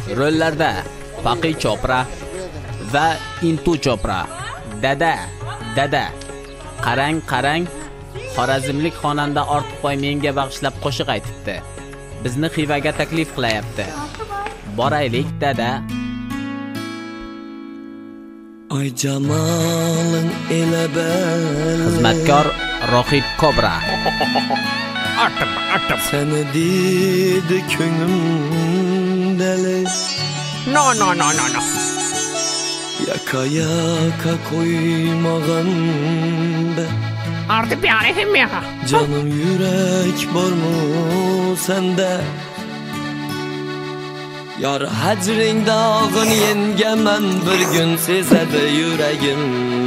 Rollarda Faqi Chopra va Intu Chopra. Dada. Qarang. Xorazmlik xonanda Ortiqboy menga bag'ishlab qo'shiq aytibdi. Bizni Xivaga taklif qilyapti. Boraylik, dada. Ay Jamal'ın ele bel. Xizmatkor Rohid Kobra. Atım. Seni dedi könlümdeli. No. Yaka koymağın be. Artık bir arayayım ya. Canım yürek var mı sende? Yar həcrin dağın yengemən bir gün sizə də yüreğim.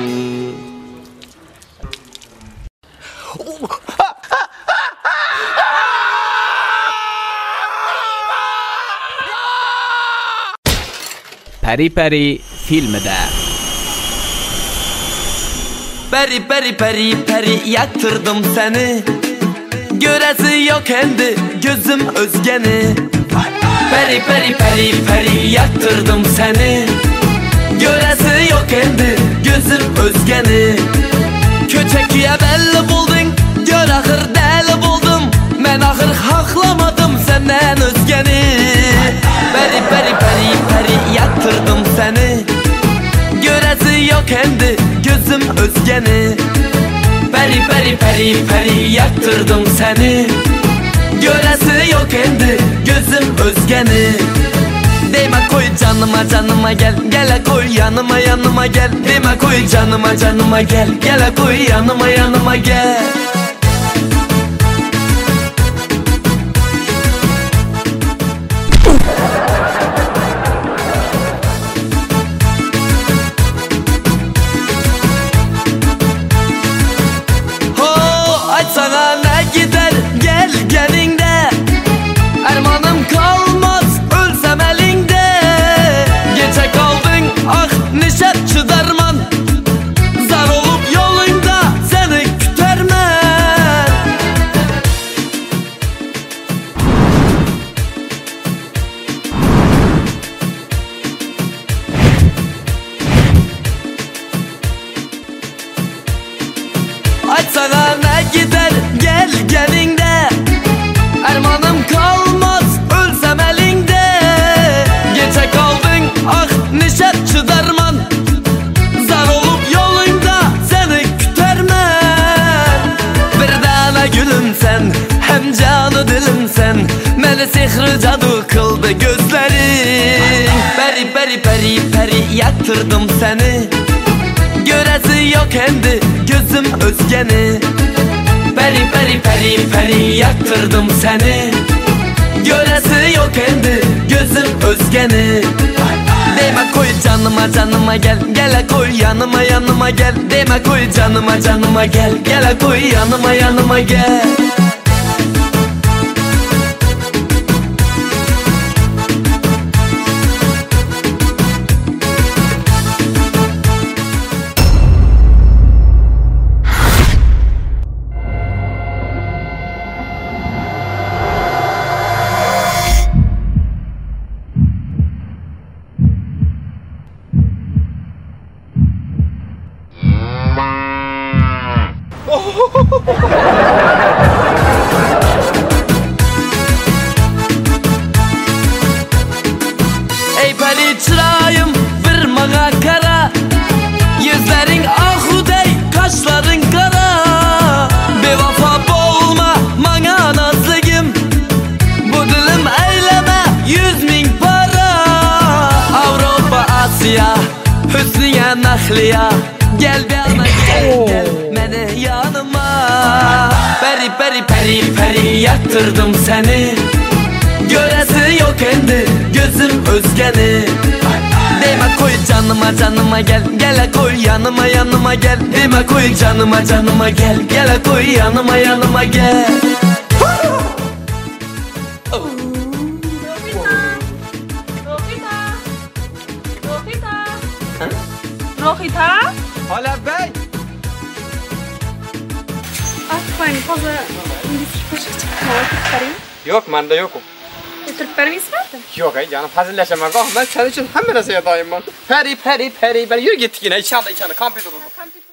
Peri filmida. Peri yaktırdım seni. Göresi yok endi gözüm özgeni. Peri yaktırdım seni. Göresi yok endi gözüm özgeni. Köçekiye belli buldun, gör ahır deli buldum. Men ahır haklamadım senden özgeni. Peri yaktırdım seni. Göresi yok endi gözüm özgeni. Peri yaktırdım seni. Göresi yok endi gözüm özgeni. Deme koy canıma gel. Gele koy yanıma gel. Deme koy canıma gel. Gele koy yanıma gel. Sana ne gider gel gelinde. Ermanım kalmaz ölsem elinde. Gece kaldın ah nişatçı derman. Zar olup yolunda seni kütermen. Aç sana ne gider gel gelinde. Ermanım kalmaz ölsem elinde. Gece kaldın ah nişatçı derman. Zar olup yolunda seni kütermen. Bir tane gülüm sen hem canı dilim sen. Məni sihri cadu kıldı gözlerin. Peri yaktırdım seni. Göresi yok endi gözüm özgeni. Peri yaktırdım seni. Göresi yok endi gözüm özgeni. Deme koy canıma gel. Gele koy yanıma gel. Deme koy canıma gel. Gele koy yanıma gel. Ey peri çırağım vurmağa kara. Yüzlerin ahudey kaşların kara. Bevafa bolma bana nazlıyım. Bu dilim eyleme 100.000 para. Avrupa Asya hüsniye nakliya. Gel bir gel mene yanıma. Peri yaktırdım seni. Göresi yok endi gözüm özgeni. Deme koy canıma gel. Gele koy yanıma gel. Deme koy canıma gel. Gele koy yanıma gel. Rohita? Hala bey. Artık ben fazla İngilizce konuşacak. Yok, bende yokum. o'tirib bermaysizmi? Yo'q, canım hazırlaşamam. Ben senin için hemen nasıl yatayım ben. Peri, ben yürü gittik yine. İçeride, kompüter oldu.